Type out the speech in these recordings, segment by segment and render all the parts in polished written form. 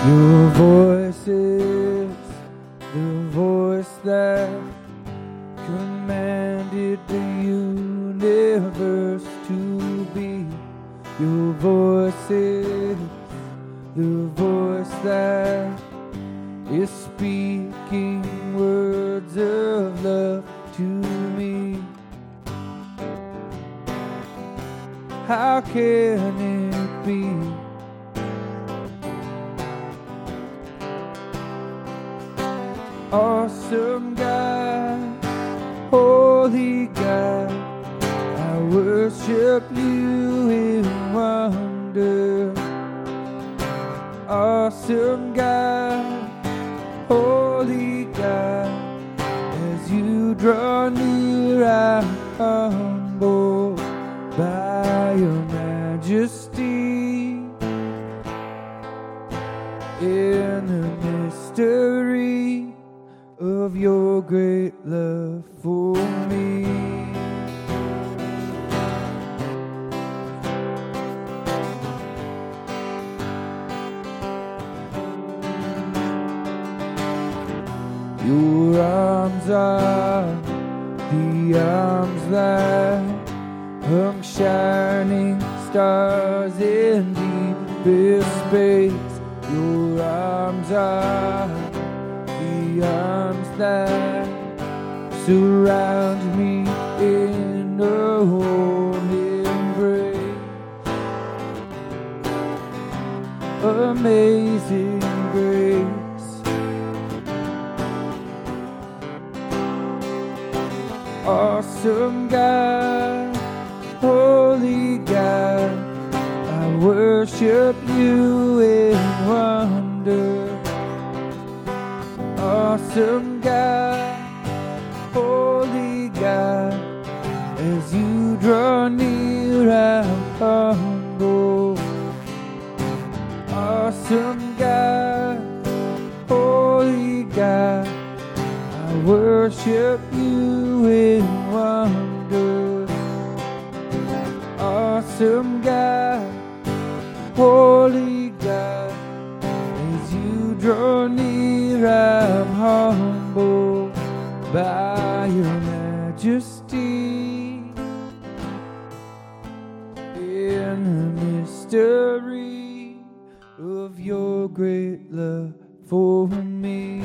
Your voice is the voice that commanded the universe to be. Your voice is the voice that is speaking words of love to me. How can it be? Awesome God, holy God, I worship you in wonder. Awesome God, holy God, as you draw near, I'm humbled by your majesty. In the mystery of your great love for me. Your arms are the arms that hung shining stars in deepest space. Your arms are the arms that surround me in a warm embrace. Amazing grace, awesome God, holy God, I worship you in wonder. Awesome God, holy God, as you draw near, I'm humble. Awesome God, holy God, I worship you in wonder. Awesome God, holy God, as you draw near, I'm humbled by your majesty. In the mystery of your great love for me.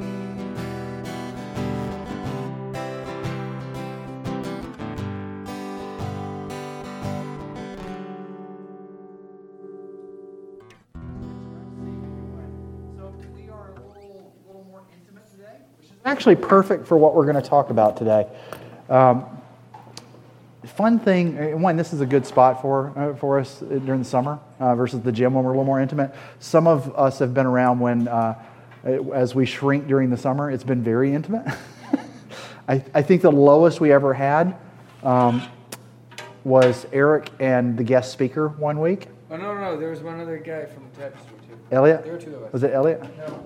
Actually perfect for what we're going to talk about today. Fun thing, one, this is a good spot for us during the summer versus the gym when we're a little more intimate. Some of us have been around when, as we shrink during the summer, it's been very intimate. I think the lowest we ever had was Eric and the guest speaker one week. Oh, no, there was one other guy from the tapestry too. Elliot? There were two of us. Was it Elliot? No.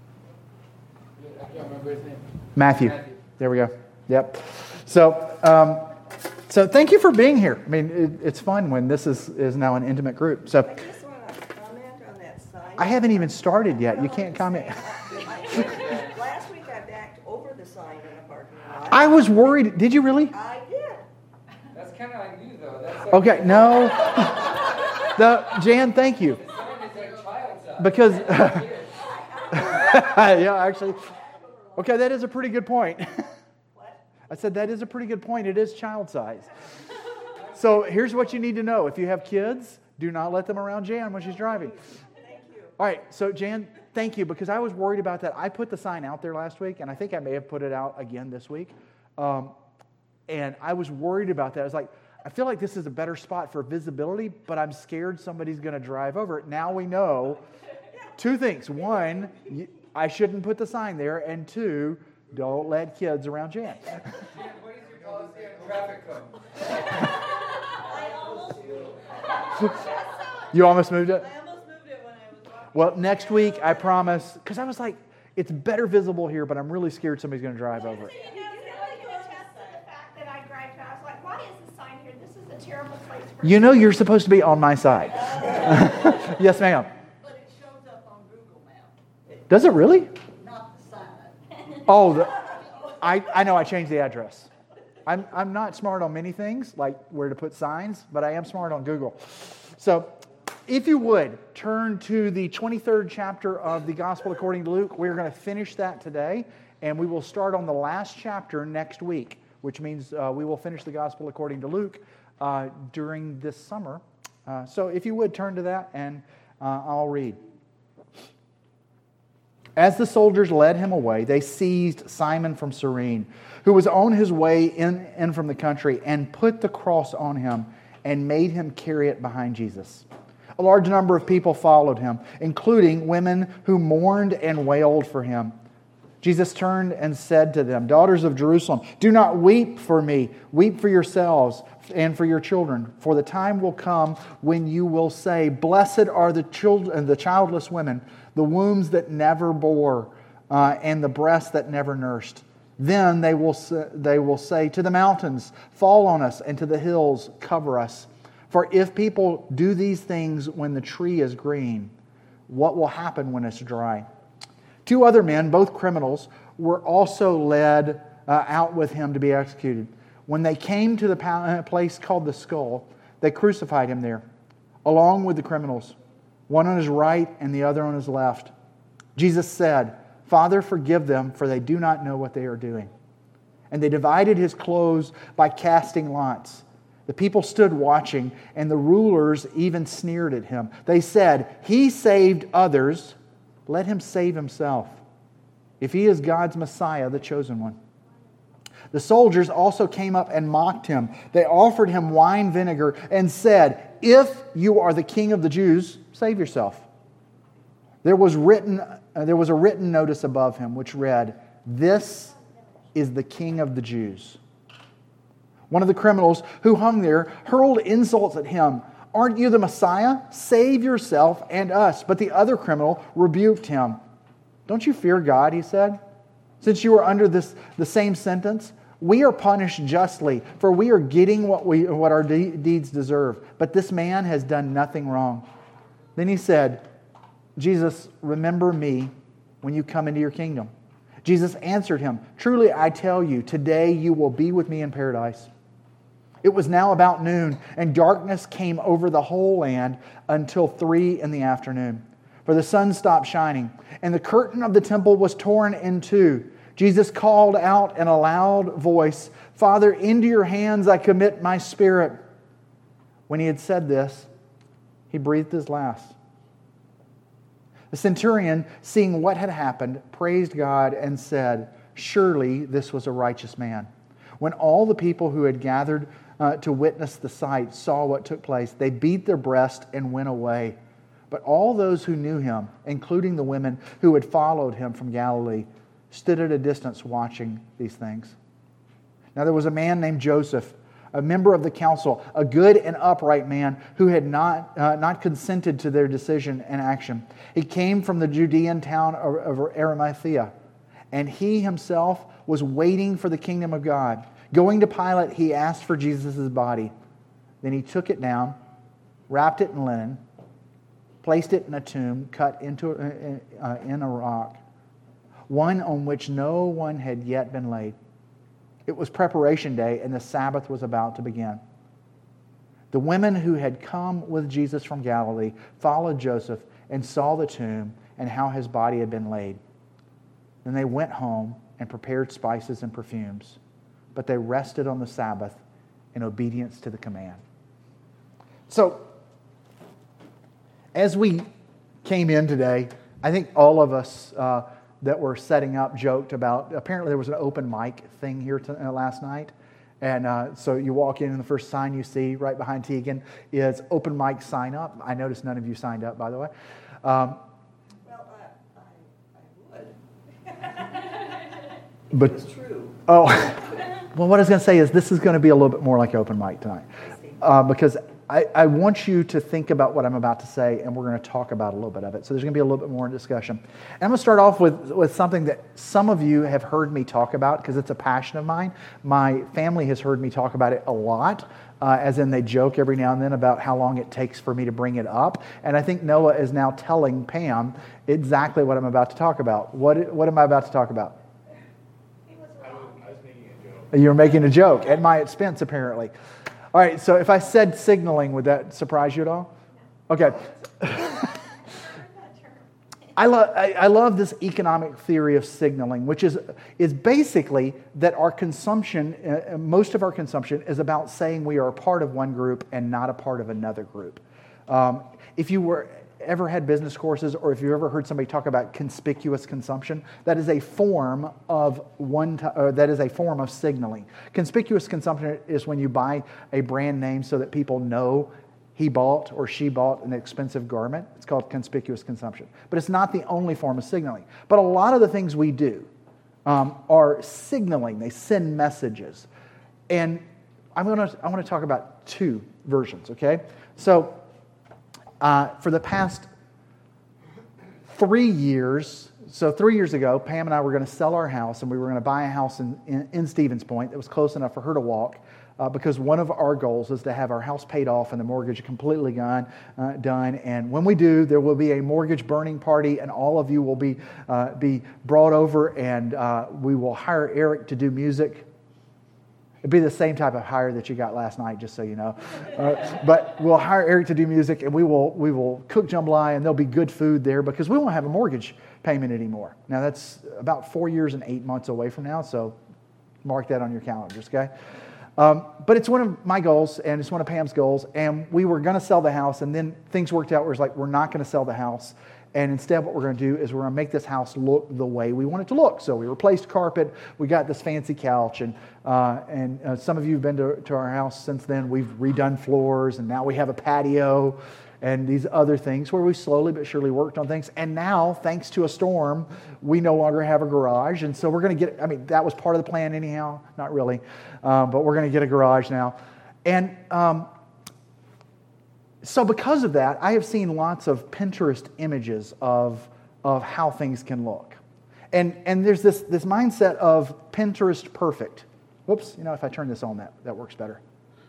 I can't remember his name. Matthew. There we go. Yep. So thank you for being here. I mean, it's fun when this is now an intimate group. So I just want to comment on that sign. I haven't even started yet. You can't comment. Last week I backed over the sign in the parking lot. I was worried. Did you really? I did. That's kind of like you, though. That's like Okay, no. Jan, thank you. the sign is like child size. Because, yeah, actually. Okay, that is a pretty good point. I said that is a pretty good point. It is child size. So here's what you need to know. If you have kids, do not let them around Jan when she's driving. Thank you. All right, so Jan, thank you, because I was worried about that. I put the sign out there last week, and I think I may have put it out again this week. And I was worried about that. I was like, I feel like this is a better spot for visibility, but I'm scared somebody's going to drive over it. Now we know two things. One, I shouldn't put the sign there, and two, don't let kids around Jan. What is your policy on traffic code? I almost moved. You almost moved it? I almost moved it when I was walking. Well, next week, I promise, because I was like, it's better visible here, but I'm really scared somebody's going to drive over it. You know, you can attest to the fact that I drive to, I was like, why is the sign here? This is a terrible place for You know you're supposed to be on my side. Yes, ma'am. But it shows up on Google. Does it really? Not the silent. Oh, I know I changed the address. I'm not smart on many things, like where to put signs, but I am smart on Google. So if you would, turn to the 23rd chapter of the Gospel according to Luke. We're going to finish that today, and we will start on the last chapter next week, which means we will finish the Gospel according to Luke during this summer. So if you would, turn to that, and I'll read. As the soldiers led him away, they seized Simon from Cyrene, who was on his way in from the country, and put the cross on him and made him carry it behind Jesus. A large number of people followed him, including women who mourned and wailed for him. Jesus turned and said to them, "Daughters of Jerusalem, do not weep for me. Weep for yourselves and for your children. For the time will come when you will say, 'Blessed are the children, the childless women, the wombs that never bore, and the breasts that never nursed.' Then they will say to the mountains, 'Fall on us,' and to the hills, 'Cover us.' For if people do these things when the tree is green, what will happen when it's dry?" 2 other men, both criminals, were also led out with him to be executed. When they came to the place called the Skull, they crucified him there, along with the criminals, one on his right and the other on his left. Jesus said, "Father, forgive them, for they do not know what they are doing." And they divided his clothes by casting lots. The people stood watching, and the rulers even sneered at him. They said, "He saved others. Let him save himself, if he is God's Messiah, the chosen one." The soldiers also came up and mocked him. They offered him wine vinegar and said, "If you are the king of the Jews, save yourself." There was a written notice above him which read, "This is the King of the Jews." One of the criminals who hung there hurled insults at him. "Aren't you the Messiah? Save yourself and us." But the other criminal rebuked him. "Don't you fear God," he said, "since you are under the same sentence? We are punished justly, for we are getting what our deeds deserve. But this man has done nothing wrong." Then he said, "Jesus, remember me when you come into your kingdom." Jesus answered him, "Truly I tell you, today you will be with me in paradise." It was now about noon, and darkness came over the whole land until 3 p.m, for the sun stopped shining, and the curtain of the temple was torn in two. Jesus called out in a loud voice, "Father, into your hands I commit my spirit." When he had said this, he breathed his last. The centurion, seeing what had happened, praised God and said, "Surely this was a righteous man." When all the people who had gathered to witness the sight saw what took place, they beat their breast and went away. But all those who knew him, including the women who had followed him from Galilee, stood at a distance watching these things. Now there was a man named Joseph, a member of the council, a good and upright man who had not consented to their decision and action. He came from the Judean town of Arimathea, and he himself was waiting for the kingdom of God. Going to Pilate, he asked for Jesus' body. Then he took it down, wrapped it in linen, placed it in a tomb cut in a rock, one on which no one had yet been laid. It was preparation day, and the Sabbath was about to begin. The women who had come with Jesus from Galilee followed Joseph and saw the tomb and how his body had been laid. Then they went home and prepared spices and perfumes, but they rested on the Sabbath in obedience to the command. So, as we came in today, I think all of us that were setting up joked about, apparently there was an open mic thing here last night. And so you walk in and the first sign you see right behind Tegan is open mic sign up. I noticed none of you signed up, by the way. Well, I would. But It's true. oh, well, what I was going to say is this is going to be a little bit more like open mic tonight. Because I want you to think about what I'm about to say, and we're going to talk about a little bit of it. So there's going to be a little bit more discussion. And I'm going to start off with something that some of you have heard me talk about because it's a passion of mine. My family has heard me talk about it a lot, as in they joke every now and then about how long it takes for me to bring it up. And I think Noah is now telling Pam exactly what I'm about to talk about. What am I about to talk about? I was making a joke. You're making a joke at my expense, apparently. All right, so if I said signaling, would that surprise you at all? Okay. I love this economic theory of signaling, which is basically that our consumption, most of our consumption, is about saying we are a part of one group and not a part of another group. If you ever had business courses, or if you ever heard somebody talk about conspicuous consumption, that is a form of signaling. Conspicuous consumption is when you buy a brand name so that people know he bought or she bought an expensive garment. It's called conspicuous consumption. But it's not the only form of signaling. But a lot of the things we do are signaling. They send messages. And I want to talk about two versions, okay? So for the past 3 years, so 3 years ago, Pam and I were going to sell our house, and we were going to buy a house in Stevens Point that was close enough for her to walk. Because one of our goals is to have our house paid off and the mortgage completely done. And when we do, there will be a mortgage burning party, and all of you will be brought over, and we will hire Eric to do music. It'd be the same type of hire that you got last night, just so you know. But we'll hire Eric to do music, and we will cook jambalaya, and there'll be good food there because we won't have a mortgage payment anymore. Now, that's about 4 years and 8 months away from now, so mark that on your calendars, okay? But it's one of my goals, and it's one of Pam's goals, and we were going to sell the house, and then things worked out where it's like, we're not going to sell the house, and instead what we're going to do is we're going to make this house look the way we want it to look. So we replaced carpet, we got this fancy couch, and some of you have been to our house since then. We've redone floors, and now we have a patio, and these other things where we slowly but surely worked on things. And now, thanks to a storm, we no longer have a garage. And so we're going to get, that was part of the plan anyhow, not really, but we're going to get a garage now. And so because of that, I have seen lots of Pinterest images of how things can look. And there's this mindset of Pinterest perfect. Whoops, if I turn this on, that works better.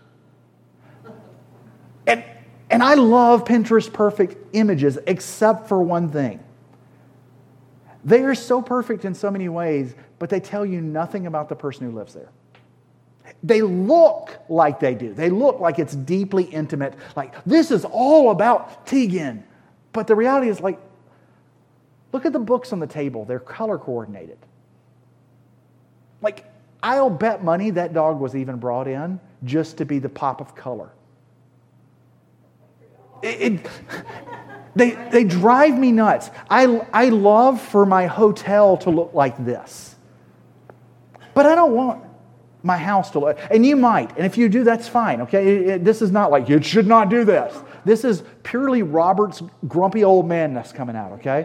And I love Pinterest perfect images, except for one thing. They are so perfect in so many ways, but they tell you nothing about the person who lives there. They look like they do. They look like it's deeply intimate. Like, this is all about Tegan. But the reality is, like, look at the books on the table. They're color coordinated. Like, I'll bet money that dog was even brought in just to be the pop of color. They drive me nuts. I love for my hotel to look like this. But I don't want my house to look, and you might, and if you do, that's fine, okay? This is not like, you should not do this. This is purely Robert's grumpy old manness coming out, okay?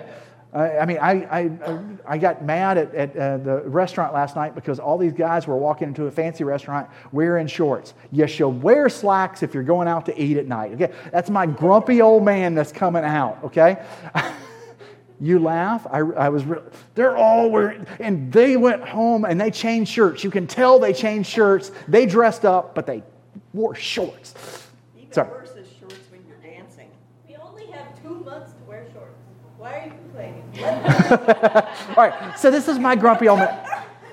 I got mad at the restaurant last night because all these guys were walking into a fancy restaurant wearing shorts. You should wear slacks if you're going out to eat at night, okay? That's my grumpy old man that's coming out, okay? You laugh. They're all wearing, and they went home and they changed shirts. You can tell they changed shirts. They dressed up, but they wore shorts. Even worse is shorts when you're dancing. We only have 2 months to wear shorts. Why are you complaining? All right, so this is my grumpy old man.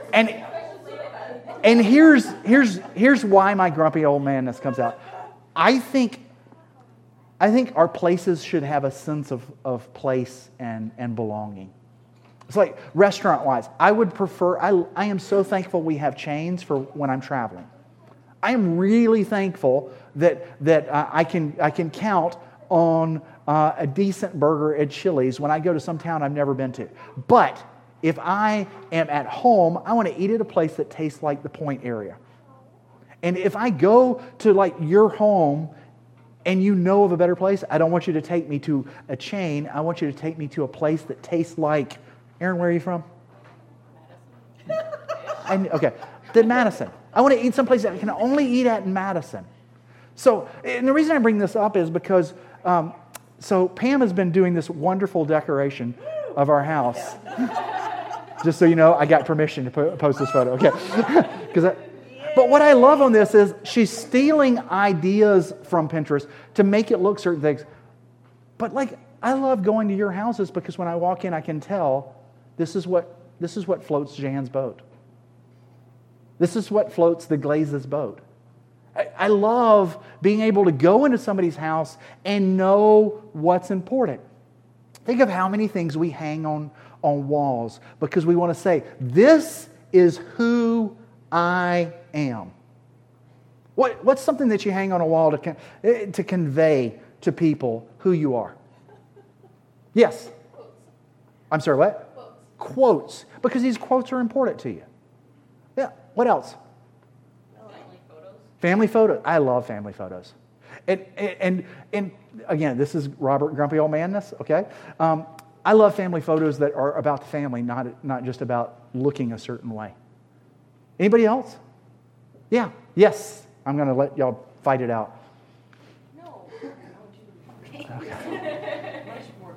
And here's why my grumpy old manness comes out. I think our places should have a sense of place and belonging. It's like restaurant-wise. I would prefer, I am so thankful we have chains for when I'm traveling. I am really thankful that I can count on a decent burger at Chili's when I go to some town I've never been to. But if I am at home, I want to eat at a place that tastes like the Point area. And if I go to like your home and you know of a better place, I don't want you to take me to a chain. I want you to take me to a place that tastes like, Aaron, where are you from? Okay, Madison. I want to eat someplace that I can only eat at in Madison. So, and the reason I bring this up is because, so Pam has been doing this wonderful decoration of our house. Just so you know, I got permission to post this photo. Okay, because But what I love on this is she's stealing ideas from Pinterest to make it look certain things. But like, I love going to your houses because when I walk in, I can tell this is what floats Jan's boat. This is what floats the Glazes' boat. I love being able to go into somebody's house and know what's important. Think of how many things we hang on walls because we want to say, this is who I am. What's something that you hang on a wall to convey to people who you are? Yes? I'm sorry, what? Quotes. Because these quotes are important to you. Yeah. What else? Family photos. I love family photos. And again, this is Robert Grumpy Old Manness, okay? I love family photos that are about the family, not just about looking a certain way. Anybody else? Yeah. Yes. I'm going to let y'all fight it out. No. Okay. Much more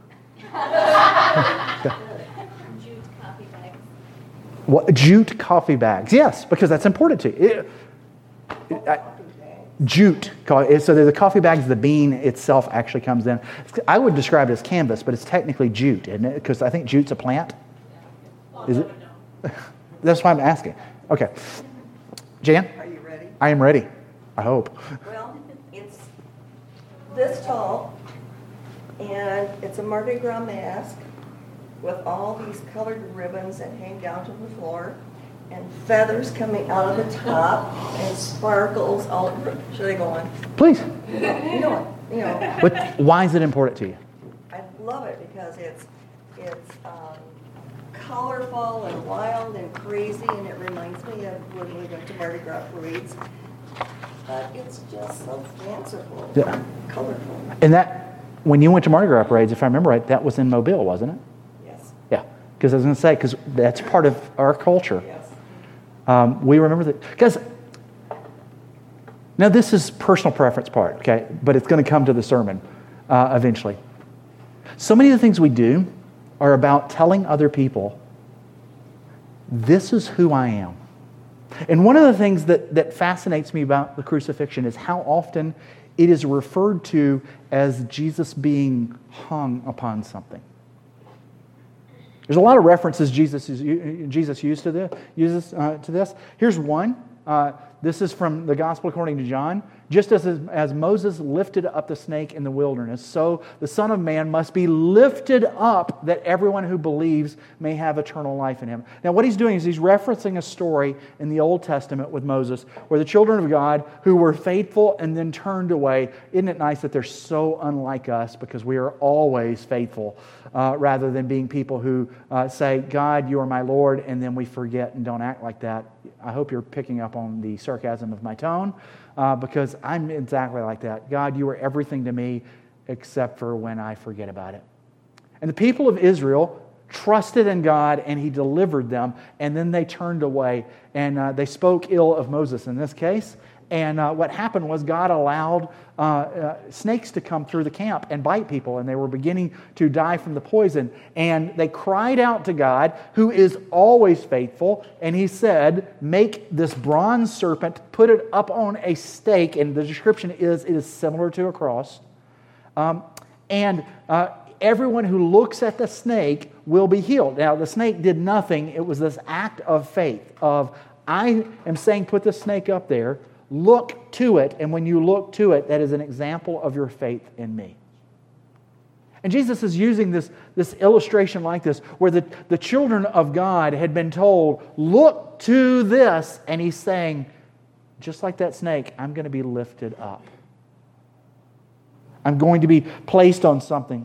good looking. Jute coffee bags. What? Jute coffee bags. Yes, because that's important to you. Jute. So the coffee bags, the bean itself actually comes in. I would describe it as canvas, but it's technically jute, isn't it? Because I think jute's a plant. Is it? That's why I'm asking. Okay. Jan? Are you ready? I am ready. I hope. Well, it's this tall, and it's a Mardi Gras mask with all these colored ribbons that hang down to the floor, and feathers coming out of the top, and sparkles all over. Should I go on? Please. You know it. But why is it important to you? I love it because it's colorful and wild and crazy, and it reminds me of when we went to Mardi Gras parades. But it's just so fanciful, Yeah. colorful. And that, when you went to Mardi Gras parades, if I remember right, that was in Mobile, wasn't it? Yes. Yeah. Because I was going to say, because that's part of our culture. Yes. We remember that. Because, now this is personal preference part, okay? But it's going to come to the sermon eventually. So many of the things we do are about telling other people, this is who I am. And one of the things that fascinates me about the crucifixion is how often it is referred to as Jesus being hung upon something. There's a lot of references Jesus used to this. Here's one. This is from the Gospel according to John. Just as Moses lifted up the snake in the wilderness, so the Son of Man must be lifted up that everyone who believes may have eternal life in him. Now what he's doing is he's referencing a story in the Old Testament with Moses where the children of God who were faithful and then turned away. Isn't it nice that they're so unlike us because we are always faithful rather than being people who say, God, you are my Lord, and then we forget and don't act like that. I hope you're picking up on the sarcasm of my tone. Because I'm exactly like that. God, you are everything to me except for when I forget about it. And the people of Israel trusted in God and he delivered them, and then they turned away and they spoke ill of Moses in this case. And what happened was God allowed snakes to come through the camp and bite people, and they were beginning to die from the poison. And they cried out to God, who is always faithful, and he said, make this bronze serpent, put it up on a stake, and the description is, it is similar to a cross. And everyone who looks at the snake will be healed. Now, the snake did nothing. It was this act of faith of, I am saying put the snake up there, look to it, and when you look to it, that is an example of your faith in me. And Jesus is using this illustration like this, where the children of God had been told, look to this, and he's saying, just like that snake, I'm going to be lifted up. I'm going to be placed on something.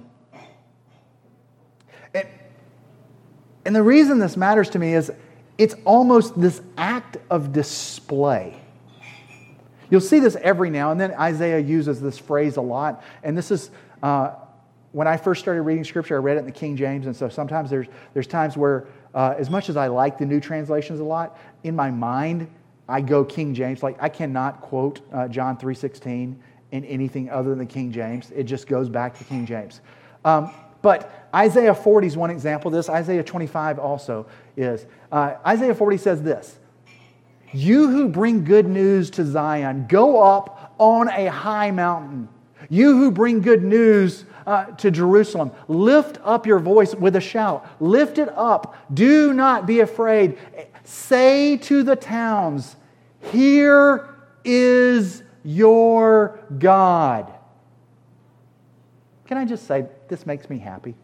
And the reason this matters to me is it's almost this act of display. You'll see this every now and then. Isaiah uses this phrase a lot. And this is, when I first started reading Scripture, I read it in the King James. And so sometimes there's times where, as much as I like the new translations a lot, in my mind, I go King James. Like, I cannot quote John 3:16 in anything other than the King James. It just goes back to King James. But Isaiah 40 is one example of this. Isaiah 25 also is. Isaiah 40 says this. You who bring good news to Zion, go up on a high mountain. You who bring good news to Jerusalem, lift up your voice with a shout. Lift it up. Do not be afraid. Say to the towns, here is your God. Can I just say, this makes me happy?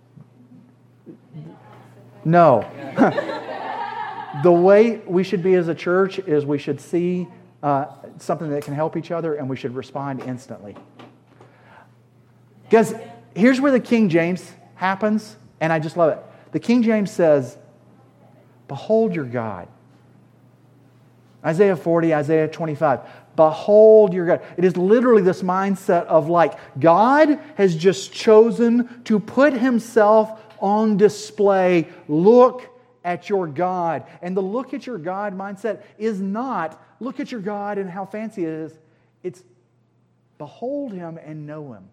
No. The way we should be as a church is we should see something that can help each other and we should respond instantly. Because here's where the King James happens, and I just love it. The King James says, behold your God. Isaiah 40, Isaiah 25. Behold your God. It is literally this mindset of like, God has just chosen to put Himself on display. Look at your God. And the look at your God mindset is not look at your God and how fancy it is. It's behold Him and know Him.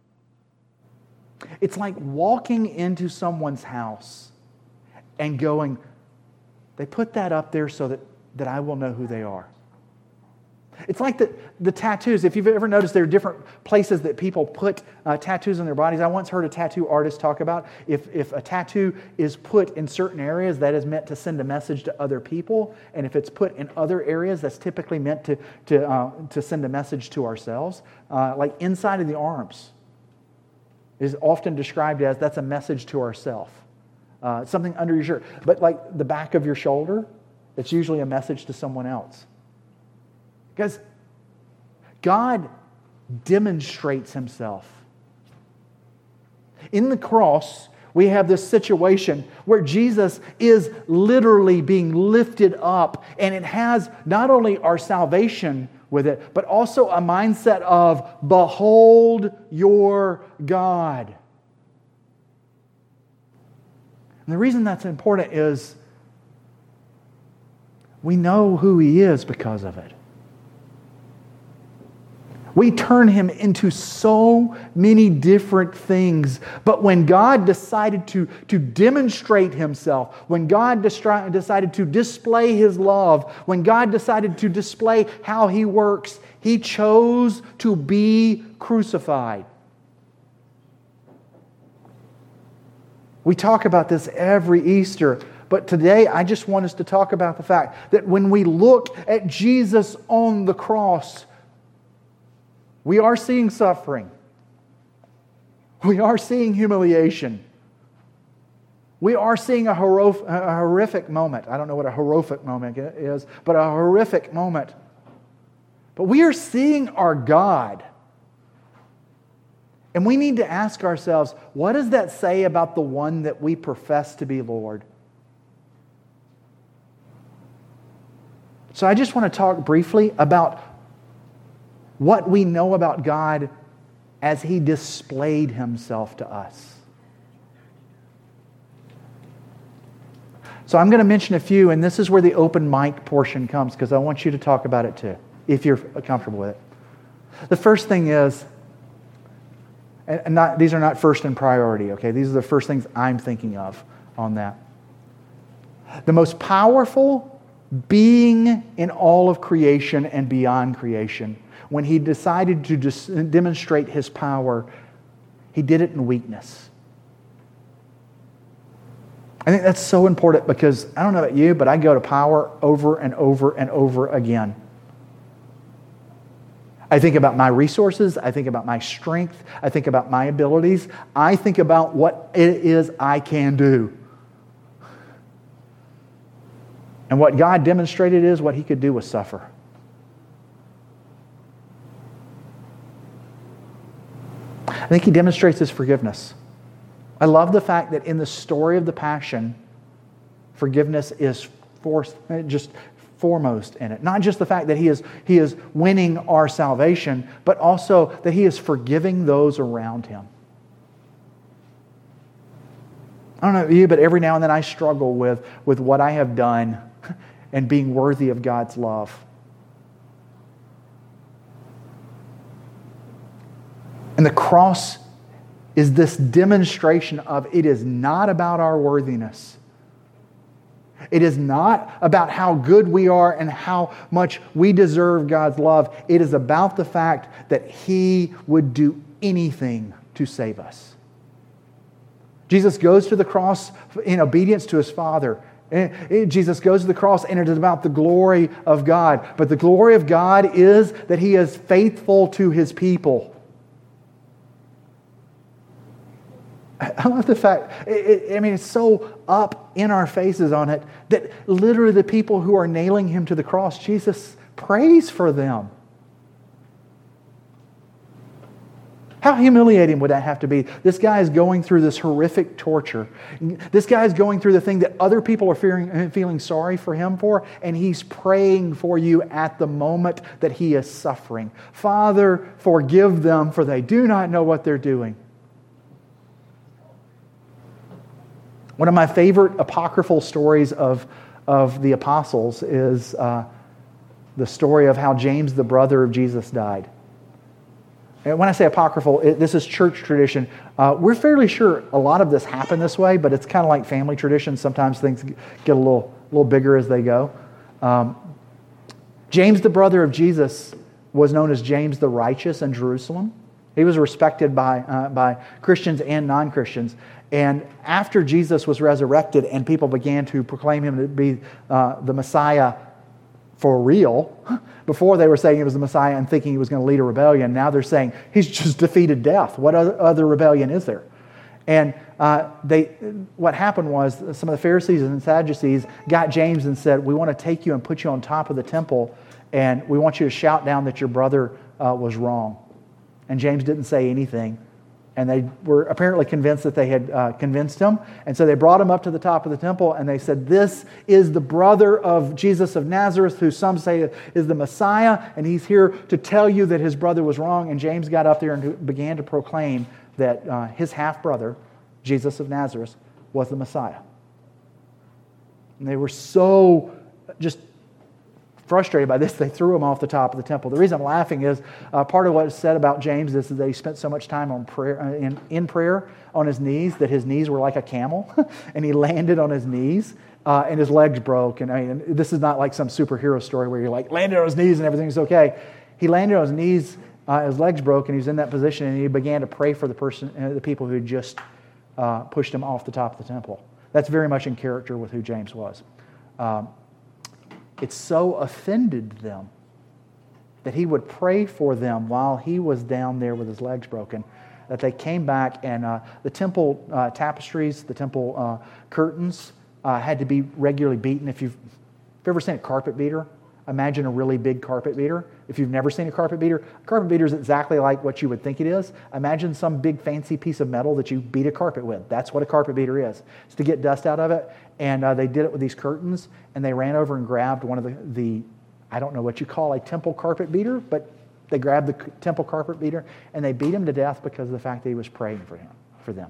It's like walking into someone's house and going, they put that up there so that I will know who they are. It's like the tattoos. If you've ever noticed, there are different places that people put tattoos on their bodies. I once heard a tattoo artist talk about if a tattoo is put in certain areas, that is meant to send a message to other people. And if it's put in other areas, that's typically meant to send a message to ourselves. Like inside of the arms is often described as that's a message to ourself. Something under your shirt. But like the back of your shoulder, it's usually a message to someone else. Because God demonstrates Himself. In the cross, we have this situation where Jesus is literally being lifted up, and it has not only our salvation with it, but also a mindset of, behold your God. And the reason that's important is we know who He is because of it. We turn Him into so many different things. But when God decided to demonstrate Himself, when God decided to display His love, when God decided to display how He works, He chose to be crucified. We talk about this every Easter, but today I just want us to talk about the fact that when we look at Jesus on the cross, we are seeing suffering. We are seeing humiliation. We are seeing a horrific moment. I don't know what a horrific moment is, but a horrific moment. But we are seeing our God. And we need to ask ourselves, what does that say about the one that we profess to be Lord? So I just want to talk briefly about what we know about God as He displayed Himself to us. So I'm going to mention a few, and this is where the open mic portion comes, because I want you to talk about it too, if you're comfortable with it. The first thing is, these are not first in priority, okay? These are the first things I'm thinking of on that. The most powerful being in all of creation and beyond creation, when He decided to demonstrate His power, He did it in weakness. I think that's so important because, I don't know about you, but I go to power over and over and over again. I think about my resources. I think about my strength. I think about my abilities. I think about what it is I can do. And what God demonstrated is what He could do was suffer. I think He demonstrates His forgiveness. I love the fact that in the story of the Passion, forgiveness is just foremost in it. Not just the fact that He is winning our salvation, but also that He is forgiving those around Him. I don't know about you, but every now and then I struggle with what I have done and being worthy of God's love. And the cross is this demonstration of it is not about our worthiness. It is not about how good we are and how much we deserve God's love. It is about the fact that He would do anything to save us. Jesus goes to the cross in obedience to His Father. Jesus goes to the cross, and it is about the glory of God. But the glory of God is that He is faithful to His people. I love the fact, it's so up in our faces on it that literally the people who are nailing Him to the cross, Jesus prays for them. How humiliating would that have to be? This guy is going through this horrific torture. This guy is going through the thing that other people are feeling sorry for him for, and he's praying for you at the moment that he is suffering. Father, forgive them, for they do not know what they're doing. One of my favorite apocryphal stories of the apostles is the story of how James, the brother of Jesus, died. And when I say apocryphal, this is church tradition. We're fairly sure a lot of this happened this way, but it's kind of like family tradition. Sometimes things get a little bigger as they go. James, the brother of Jesus, was known as James the Righteous in Jerusalem. He was respected by Christians and non-Christians. And after Jesus was resurrected and people began to proclaim Him to be the Messiah for real, before they were saying He was the Messiah and thinking He was going to lead a rebellion, now they're saying He's just defeated death. What other rebellion is there? And what happened was some of the Pharisees and Sadducees got James and said, we want to take you and put you on top of the temple, and we want you to shout down that your brother was wrong. And James didn't say anything. And they were apparently convinced that they had convinced him. And so they brought him up to the top of the temple, and they said, this is the brother of Jesus of Nazareth, who some say is the Messiah, and he's here to tell you that his brother was wrong. And James got up there and began to proclaim that his half-brother, Jesus of Nazareth, was the Messiah. And they were so just frustrated by this, they threw him off the top of the temple. The reason I'm laughing is part of what is said about James is that he spent so much time on prayer, in prayer on his knees that his knees were like a camel, and he landed on his knees and his legs broke. And this is not like some superhero story where you're like landed on his knees and everything's okay. He landed on his knees, his legs broke, and he was in that position, and he began to pray for the people who had just pushed him off the top of the temple. That's very much in character with who James was. It so offended them that he would pray for them while he was down there with his legs broken, that they came back, and the temple tapestries, the temple curtains had to be regularly beaten. If you've ever seen a carpet beater, imagine a really big carpet beater. If you've never seen a carpet beater is exactly like what you would think it is. Imagine some big fancy piece of metal that you beat a carpet with. That's what a carpet beater is. It's to get dust out of it. And they did it with these curtains, and they ran over and grabbed one of the I don't know what you call a temple carpet beater, but they grabbed the temple carpet beater, and they beat him to death because of the fact that he was praying for them.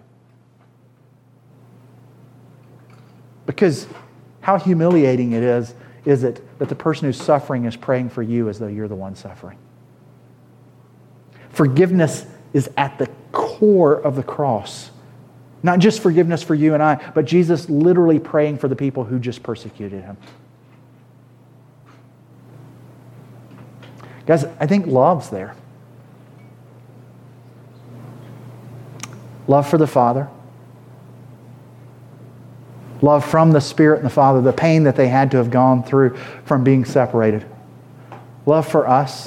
Because how humiliating it is it that the person who's suffering is praying for you as though you're the one suffering. Forgiveness is at the core of the cross. Not just forgiveness for you and I, but Jesus literally praying for the people who just persecuted him. Guys, I think love's there. Love for the Father. Love from the Spirit and the Father, the pain that they had to have gone through from being separated. Love for us.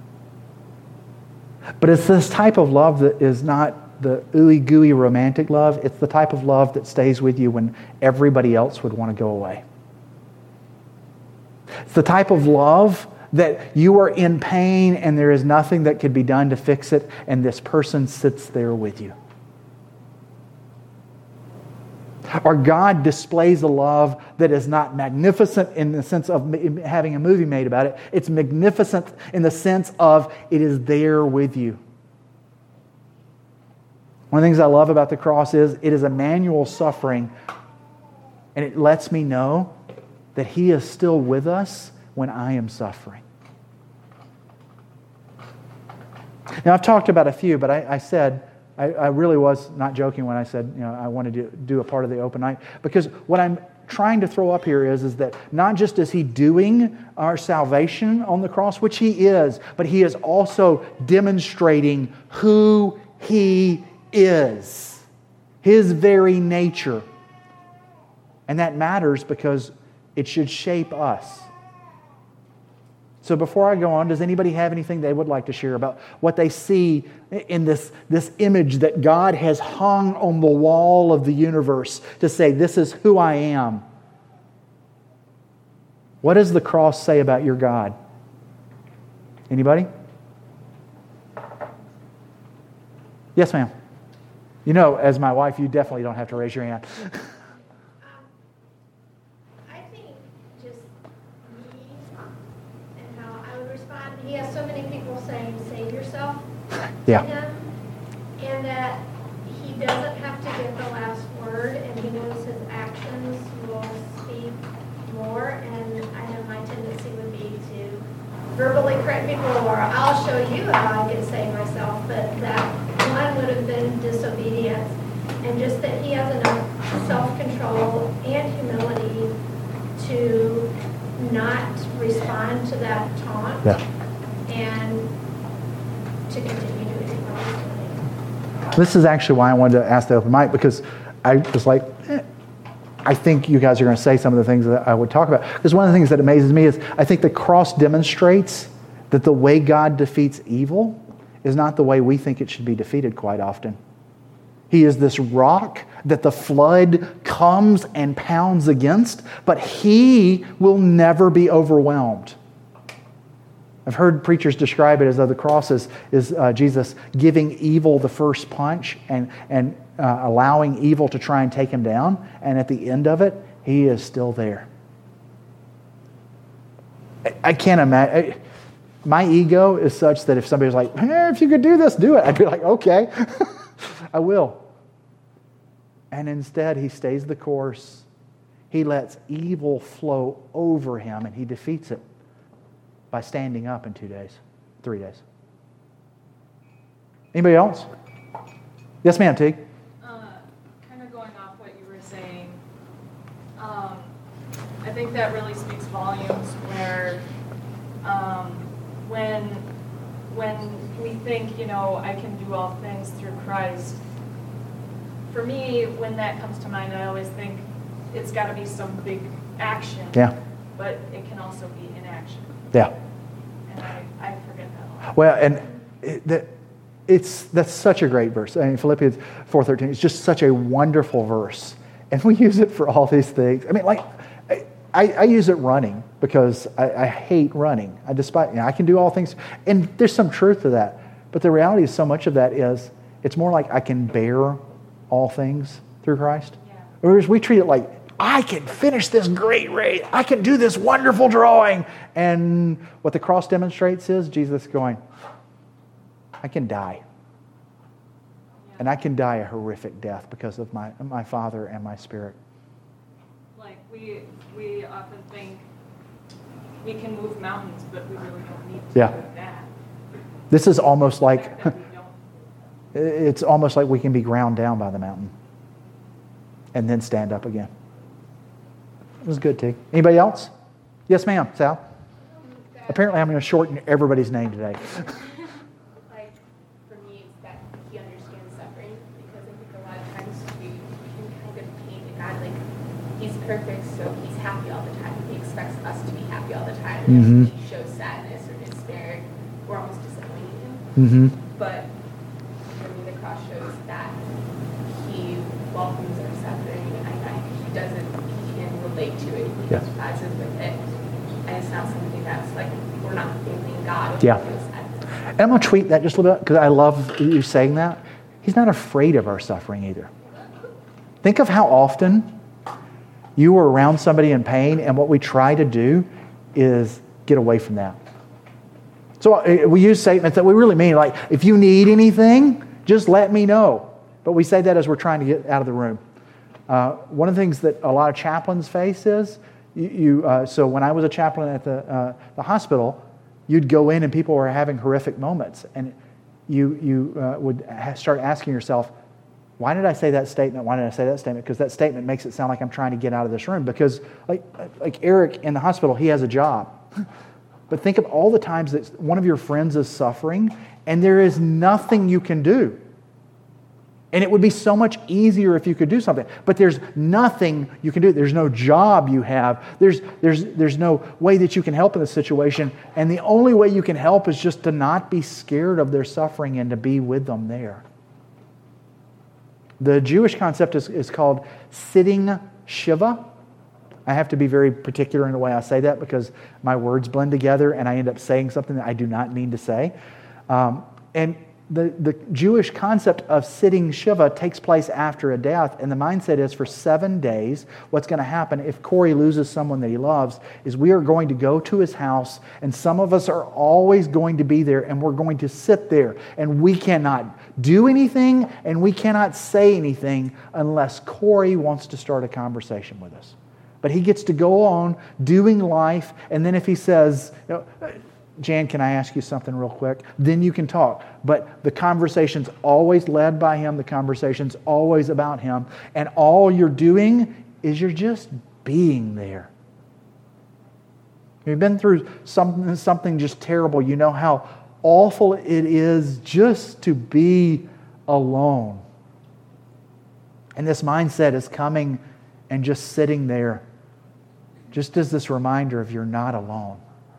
But it's this type of love that is not the ooey-gooey romantic love. It's the type of love that stays with you when everybody else would want to go away. It's the type of love that you are in pain and there is nothing that could be done to fix it, and this person sits there with you. Or God displays a love that is not magnificent in the sense of having a movie made about it. It's magnificent in the sense of it is there with you. One of the things I love about the cross is it is Emmanuel suffering, and it lets me know that He is still with us when I am suffering. Now, I've talked about a few, but I said I really was not joking when I said, I wanted to do a part of the open night. Because what I'm trying to throw up here is that not just is he doing our salvation on the cross, which he is, but he is also demonstrating who he is, his very nature. And that matters because it should shape us. So before I go on, does anybody have anything they would like to share about what they see in this image that God has hung on the wall of the universe to say, this is who I am? What does the cross say about your God? Anybody? Yes, ma'am. As my wife, you definitely don't have to raise your hand. I think just me and how I would respond. He has so many people saying, save yourself Yeah. to him, and that he doesn't have to get the last word, and he knows his actions will speak more. And I know my tendency would be to verbally correct people, or I'll show you how I can save myself, but that one would have been disobedience. And just that he has enough self-control and humility to not respond to that taunt, Yeah. and to continue doing what he's doing. This is actually why I wanted to ask the open mic, because I was like, I think you guys are going to say some of the things that I would talk about. Because one of the things that amazes me is I think the cross demonstrates that the way God defeats evil is not the way we think it should be defeated quite often. He is this rock that the flood comes and pounds against, but he will never be overwhelmed. I've heard preachers describe it as though the cross is Jesus giving evil the first punch and allowing evil to try and take him down. And at the end of it, he is still there. I can't imagine. My ego is such that if somebody's like, hey, if you could do this, do it. I'd be like, okay, I will. And instead, he stays the course. He lets evil flow over him, and he defeats it by standing up in 2 days, 3 days. Anybody else? Yes, ma'am, Teague. Kind of going off what you were saying, I think that really speaks volumes where when we think, I can do all things through Christ, for me, when that comes to mind, I always think it's got to be some big action. Yeah. But it can also be inaction. Yeah. And I forget that a lot. Well, and that's such a great verse. I mean, Philippians 4:13 is just such a wonderful verse. And we use it for all these things. I mean, like, I use it running because I hate running. I despise, I can do all things. And there's some truth to that. But the reality is so much of that is, it's more like I can bear all things through Christ. Yeah. Whereas we treat it like, I can finish this great race. I can do this wonderful drawing. And what the cross demonstrates is Jesus going, I can die. Yeah. And I can die a horrific death because of my Father and my Spirit. Like we often think we can move mountains, but we really don't need to Yeah. do that. This is almost like, The fact that we don't. it's almost like we can be ground down by the mountain and then stand up again. It was good, Tig. Anybody else? Yes, ma'am. Sal? Apparently, I'm going to shorten everybody's name today. Like, for me, it's that he understands suffering, because I think a lot of times we can kind of paint a God like he's perfect, so he's happy all the time. He expects us to be happy all the time. And if he shows sadness or despair, we're almost disappointing him. Mm-hmm. But for me, the cross shows that he welcomes our suffering, and he doesn't, he can relate to it. He empathizes with it. And it's not something that's like, we're not failing God. Yeah. And I'm going to tweet that just a little bit because I love you saying that. He's not afraid of our suffering either. Think of how often you were around somebody in pain, and what we try to do is get away from that. So we use statements that we really mean, like, if you need anything, just let me know. But we say that as we're trying to get out of the room. One of the things that a lot of chaplains face is, so when I was a chaplain at the hospital, you'd go in and people were having horrific moments. And you would start asking yourself, why did I say that statement? Why did I say that statement? Because that statement makes it sound like I'm trying to get out of this room. Because like Eric in the hospital, he has a job. But think of all the times that one of your friends is suffering and there is nothing you can do. And it would be so much easier if you could do something. But there's nothing you can do. There's no job you have. There's no way that you can help in this situation. And the only way you can help is just to not be scared of their suffering and to be with them there. The Jewish concept is called sitting Shiva. I have to be very particular in the way I say that because my words blend together and I end up saying something that I do not mean to say. And the Jewish concept of sitting Shiva takes place after a death, and the mindset is for 7 days, what's going to happen if Corey loses someone that he loves is we are going to go to his house, and some of us are always going to be there, and we're going to sit there, and we cannot do anything, and we cannot say anything unless Corey wants to start a conversation with us. But he gets to go on doing life, and then if he says, Jan, can I ask you something real quick? Then you can talk. But the conversation's always led by him. The conversation's always about him. And all you're doing is you're just being there. You've been through something just terrible. You know how awful it is just to be alone. And this mindset is coming and just sitting there, just as this reminder of you're not alone.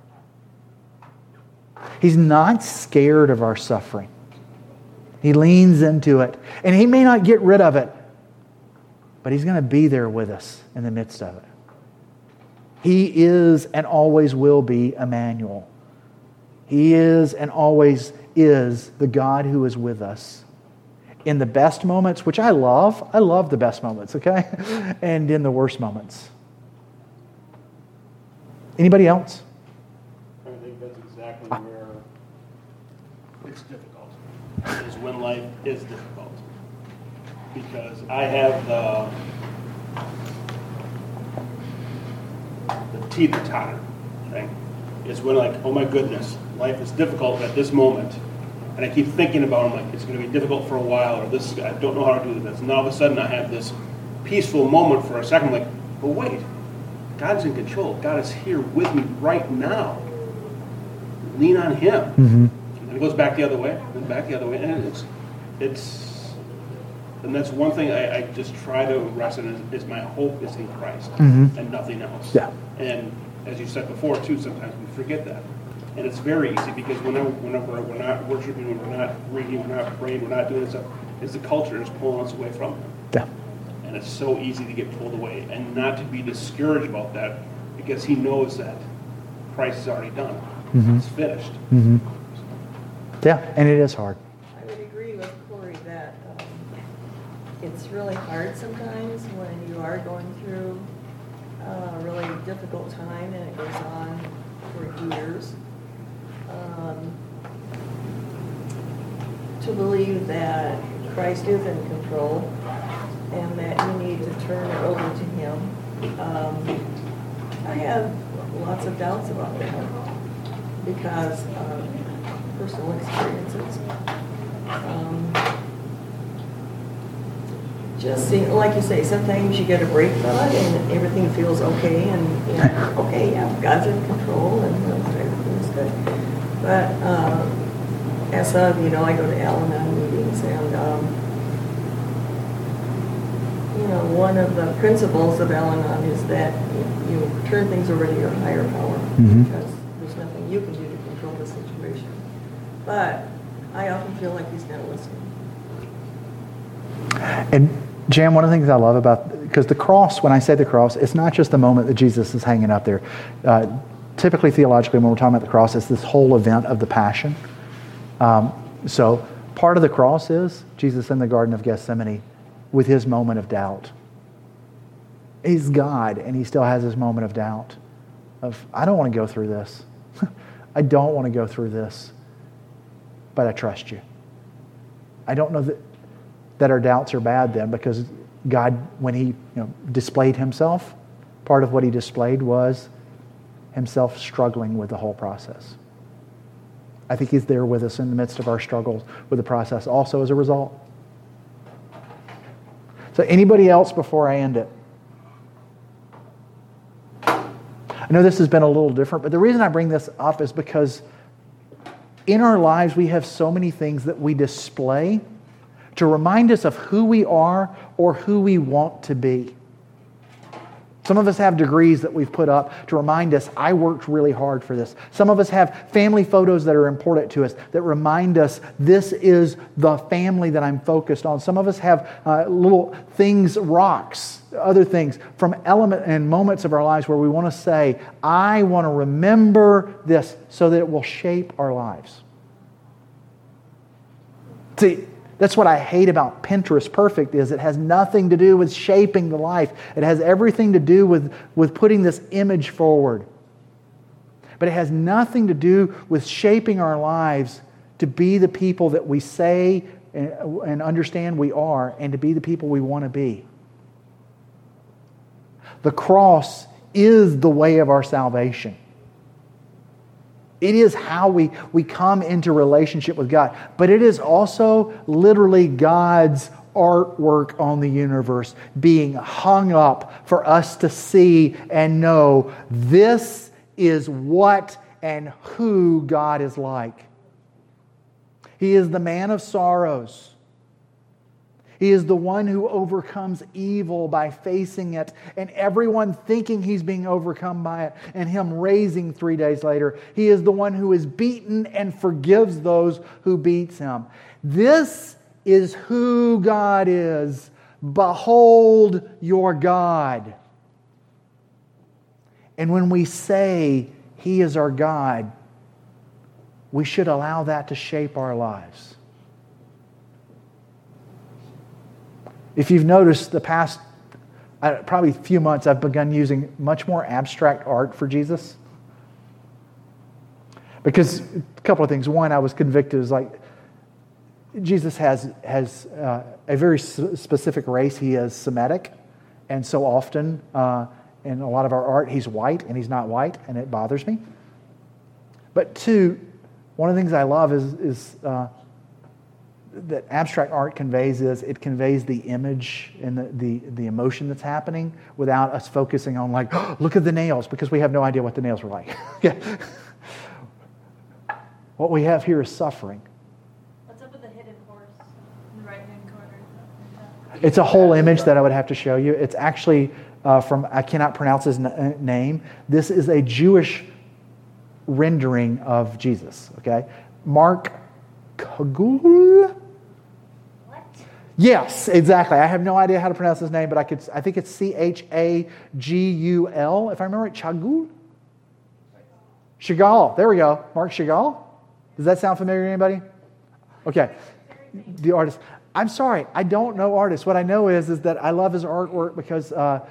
He's not scared of our suffering. He leans into it. And he may not get rid of it, but he's going to be there with us in the midst of it. He is and always will be Emmanuel. He is and always is the God who is with us. In the best moments, which I love the best moments, okay? And in the worst moments. Anybody else? I think that's exactly where it's difficult, is when life is difficult. Because I have the teeter-totter thing. It's when like, oh my goodness, life is difficult at this moment. And I keep thinking about it, like, it's going to be difficult for a while, or this, I don't know how to do this. And all of a sudden I have this peaceful moment for a second, like, but wait, God's in control. God is here with me right now. Lean on Him. Mm-hmm. And it goes back the other way, and back the other way. And and that's one thing I just try to rest in is my hope is in Christ and nothing else. Yeah. And as you said before, too, sometimes we forget that. And it's very easy because whenever we're not worshiping, we're not reading, we're not praying, we're not doing this stuff, is the culture is pulling us away from Him. Yeah. And it's so easy to get pulled away and not to be discouraged about that because He knows that Christ is already done. Mm-hmm. It's finished. Mm-hmm. Yeah, and it is hard. I would agree with Corey that it's really hard sometimes when you are going through a really difficult time and it goes on for years. To believe that Christ is in control and that you need to turn it over to Him. I have lots of doubts about that because of personal experiences. Just seem, like you say, sometimes you get a break from it and everything feels okay and okay, yeah, God's in control and everything's good. But as of, I go to Al-Anon meetings and one of the principles of Al-Anon is that you turn things over to your higher power because there's nothing you can do to control the situation. But I often feel like He's not listening. And Jan, one of the things I love about, because the cross, when I say the cross, it's not just the moment that Jesus is hanging up there. Typically, theologically, when we're talking about the cross, it's this whole event of the passion. So part of the cross is Jesus in the Garden of Gethsemane with His moment of doubt. He's God, and He still has His moment of doubt of, I don't want to go through this. I don't want to go through this, but I trust You. I don't know that our doubts are bad then, because God, when He displayed Himself, part of what He displayed was Himself struggling with the whole process. I think He's there with us in the midst of our struggles with the process also as a result. So anybody else before I end it? I know this has been a little different, but the reason I bring this up is because in our lives we have so many things that we display to remind us of who we are or who we want to be. Some of us have degrees that we've put up to remind us, I worked really hard for this. Some of us have family photos that are important to us that remind us, this is the family that I'm focused on. Some of us have little things, rocks, other things from element and moments of our lives where we want to say, I want to remember this so that it will shape our lives. See, that's what I hate about Pinterest Perfect is it has nothing to do with shaping the life. It has everything to do with putting this image forward. But it has nothing to do with shaping our lives to be the people that we say and understand we are and to be the people we want to be. The cross is the way of our salvation. It is how we come into relationship with God. But it is also literally God's artwork on the universe being hung up for us to see and know this is what and who God is like. He is the man of sorrows. He is the one who overcomes evil by facing it and everyone thinking he's being overcome by it and Him raising 3 days later. He is the one who is beaten and forgives those who beats Him. This is who God is. Behold your God. And when we say He is our God, we should allow that to shape our lives. If you've noticed the past probably a few months, I've begun using much more abstract art for Jesus. Because a couple of things. One, I was convicted is like Jesus has a very specific race. He is Semitic. And so often in a lot of our art, He's white and He's not white, and it bothers me. But two, one of the things I love is that abstract art conveys is it conveys the image and the emotion that's happening without us focusing on like, oh, look at the nails, because we have no idea what the nails were like. What we have here is suffering. What's up with the hidden horse in the right-hand corner? It's a whole image that I would have to show you. It's actually from, I cannot pronounce his name. This is a Jewish rendering of Jesus, okay? Mark Chagul? Yes, exactly. I have no idea how to pronounce his name, but I think it's Chagul, if I remember it. Chagul? Chagall. There we go. Mark Chagall? Does that sound familiar to anybody? Okay. The artist. I'm sorry. I don't know artists. What I know is that I love his artwork because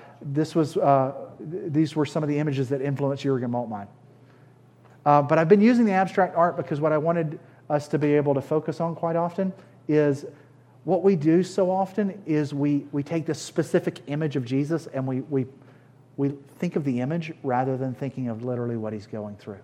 these were some of the images that influenced Jürgen Moltmann. But I've been using the abstract art because what I wanted us to be able to focus on quite often is what we do so often is we take this specific image of Jesus and we think of the image rather than thinking of literally what He's going through.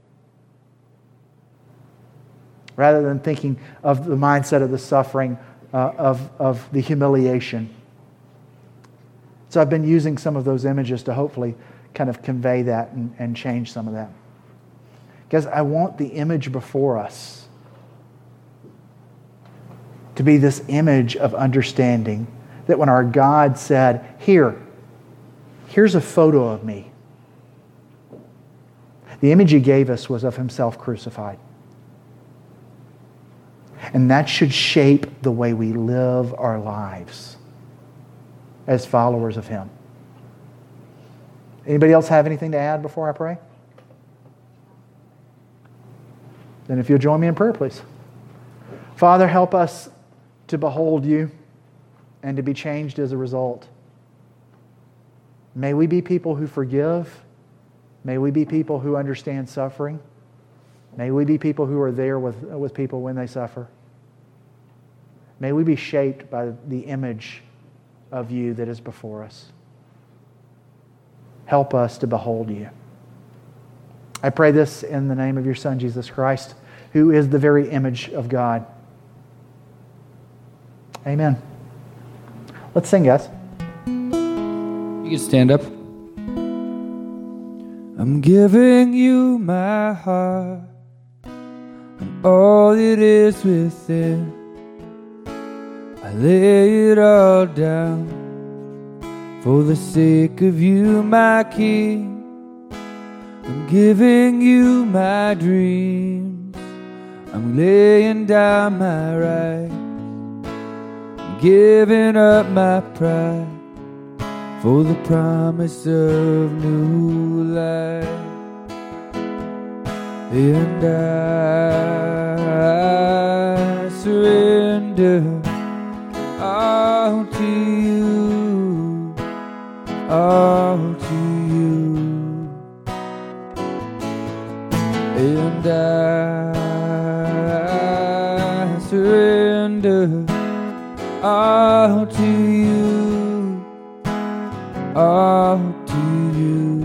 Rather than thinking of the mindset of the suffering, of the humiliation. So I've been using some of those images to hopefully kind of convey that and change some of that. Because I want the image before us to be this image of understanding that when our God said, here's a photo of me. The image He gave us was of Himself crucified. And that should shape the way we live our lives as followers of Him. Anybody else have anything to add before I pray? Then if you'll join me in prayer, please. Father, help us to behold You and to be changed as a result. May we be people who forgive. May we be people who understand suffering. May we be people who are there with people when they suffer. May we be shaped by the image of You that is before us. Help us to behold You. I pray this in the name of Your Son, Jesus Christ. who is the very image of God. Amen. Let's sing, guys. You can stand up. I'm giving you my heart and all it is within. I lay it all down for the sake of you, my King. I'm giving you my dreams. I'm laying down my rights. I'm giving up my pride for the promise of new life. And I surrender all to you, all to you. And I surrender all to you, all to you.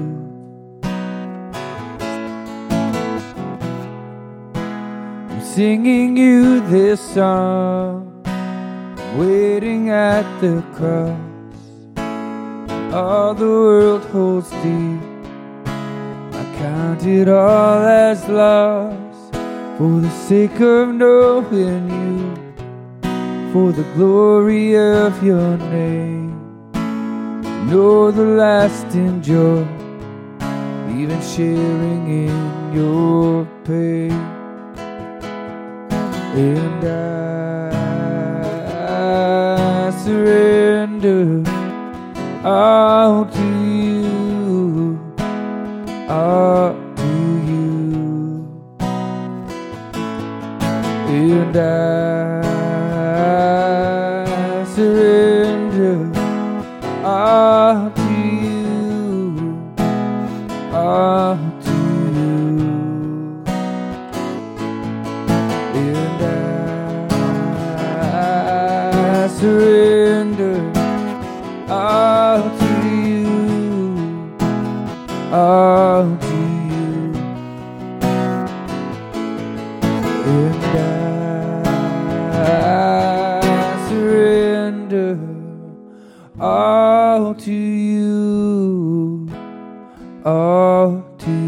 I'm singing you this song, waiting at the cross. All the world holds dear, I count it all as lost for the sake of knowing you, for the glory of your name. Know the lasting joy, even sharing in your pain. And I surrender all to you, all to you. And I surrender all to you, all to you. And I surrender all to you, all to you. And I surrender all to you, all to you.